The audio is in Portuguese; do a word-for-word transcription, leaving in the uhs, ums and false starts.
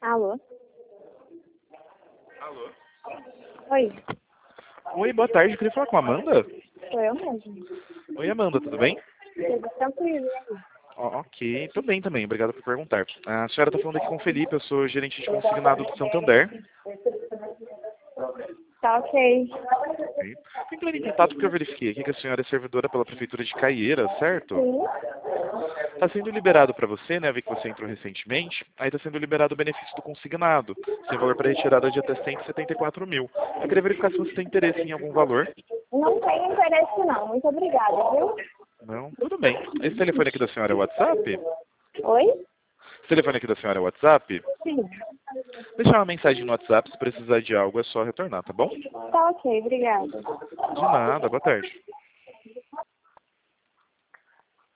Alô? Alô? Oi, Oi, boa tarde. Eu queria falar com a Amanda. sou eu mesmo. Oi, Amanda, tudo bem? Tudo tranquilo, e aí? Ó, ok, tudo bem também. Obrigado por perguntar. A senhora está falando aqui com o Felipe, eu sou gerente de consignado do Santander. Tá ok. Ok. Entrei em contato porque eu verifiquei aqui que a senhora é servidora pela Prefeitura de Caieira, certo? Sim. Está sendo liberado para você, né? Vi que você entrou recentemente. Aí está sendo liberado o benefício do consignado, sem valor para retirada de até cento e setenta e quatro mil. Eu queria verificar se você tem interesse em algum valor. Não tenho interesse não, muito obrigada, viu? Não? Tudo bem. Esse telefone aqui da senhora é o WhatsApp? Oi? Esse telefone aqui da senhora é o WhatsApp? Sim. Deixar uma mensagem no WhatsApp, se precisar de algo é só retornar, tá bom? Tá ok, obrigada. De nada, boa tarde.